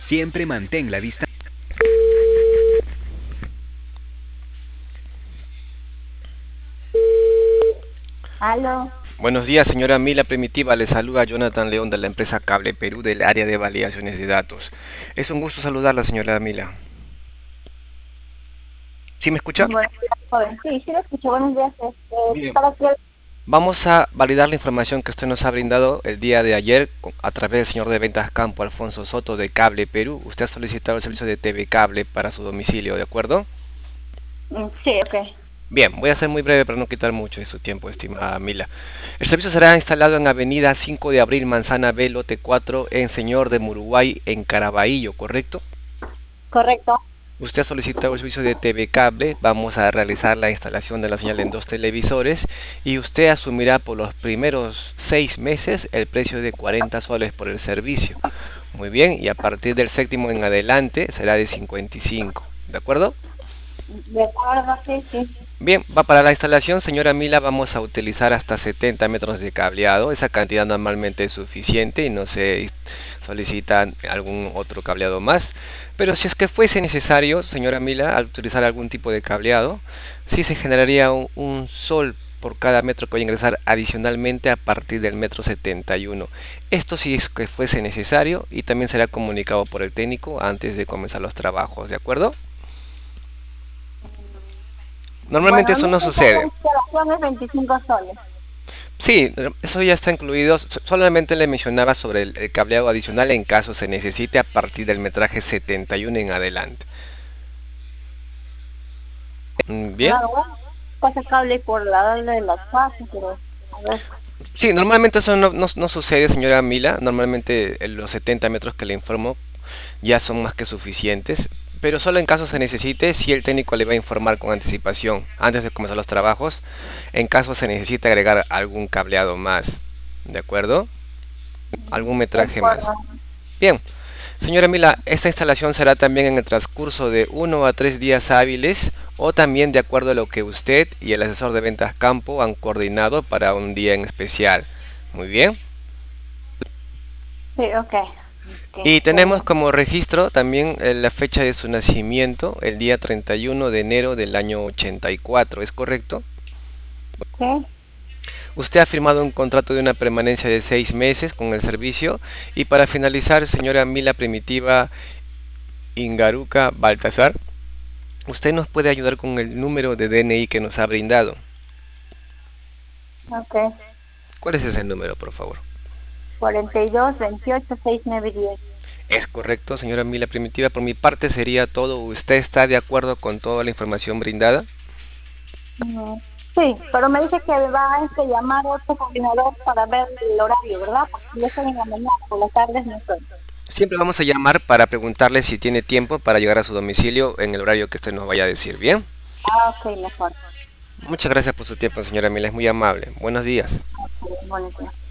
Siempre mantén la distancia. Aló, Buenos días, señora Mila Primitiva. Le saluda Jonathan León de la empresa Cable Perú del área de validaciones de datos. Es un gusto saludarla, señora Mila. ¿Sí me escucha? buenos días, joven. Sí, sí lo escucho. Buenos días. Bien. ¿Para qué? Vamos a validar la información que usted nos ha brindado el día de ayer a través del señor de ventas campo Alfonso Soto de Cable Perú. Usted ha solicitado el servicio de TV Cable para su domicilio, ¿de acuerdo? Sí, ok. Bien, voy a ser muy breve para no quitar mucho de su tiempo, estimada Mila. El servicio será instalado en Avenida 5 de Abril, Manzana B, Lote 4, en Señor de Muruguay, en Caraballo, ¿correcto? Correcto. Usted ha solicitado el servicio de TV Cable. Vamos a realizar la instalación de la señal en dos televisores y usted asumirá por los primeros 6 meses el precio de 40 soles por el servicio. Muy bien, y a partir del séptimo en adelante será de 55. ¿De acuerdo? De acuerdo, sí, sí. Bien, va para la instalación, señora Mila, vamos a utilizar hasta 70 metros de cableado. Esa cantidad normalmente es suficiente y no se solicita algún otro cableado más. Pero si es que fuese necesario, señora Mila, al utilizar algún tipo de cableado, sí se generaría un sol por cada metro que voy a ingresar adicionalmente a partir del metro 71. Esto sí es que fuese necesario y también será comunicado por el técnico antes de comenzar los trabajos, ¿de acuerdo? Normalmente Bueno, eso me no dice que la sucede. instalación es 25 soles. Sí, eso ya está incluido. Solamente le mencionaba sobre el cableado adicional en caso se necesite a partir del metraje 71 en adelante. Bien. Claro, bueno. Pasa cable por la darle de las fases, pero a ver. Sí, normalmente eso no sucede, señora Mila. Normalmente los 70 metros que le informo ya son más que suficientes. Pero solo en caso se necesite, si el técnico le va a informar con anticipación antes de comenzar los trabajos, en caso se necesite agregar algún cableado más. ¿De acuerdo? Algún De metraje más. acuerdo. Bien. Señora Mila, esta instalación será también en el transcurso de 1 a 3 días hábiles o también de acuerdo a lo que usted y el asesor de ventas campo han coordinado para un día en especial. Muy bien. Sí, ok. Ok, Y está tenemos bien. como registro también la fecha de su nacimiento, el día 31 de enero del año 84, ¿es correcto? Sí. Usted ha firmado un contrato de una permanencia de 6 meses con el servicio y para finalizar, señora Mila Primitiva Ingaruca Baltasar, usted nos puede ayudar con el número de DNI que nos ha brindado. Ok. ¿Cuál es ese número, por favor? 42, 28, 6, 9, 10. Es correcto, señora Mila Primitiva. Por mi parte sería todo. ¿Usted está de acuerdo con toda la información brindada? Mm, sí, pero me dice que va a llamar a otro coordinador para ver el horario, ¿verdad? Porque yo estoy en la mañana, por las tardes no estoy. Siempre vamos a llamar para preguntarle si tiene tiempo para llegar a su domicilio en el horario que usted nos vaya a decir. Bien. Ah, ok, mejor. Muchas gracias por su tiempo, señora Mila. Es muy amable. Buenos días. Ok, buenos días.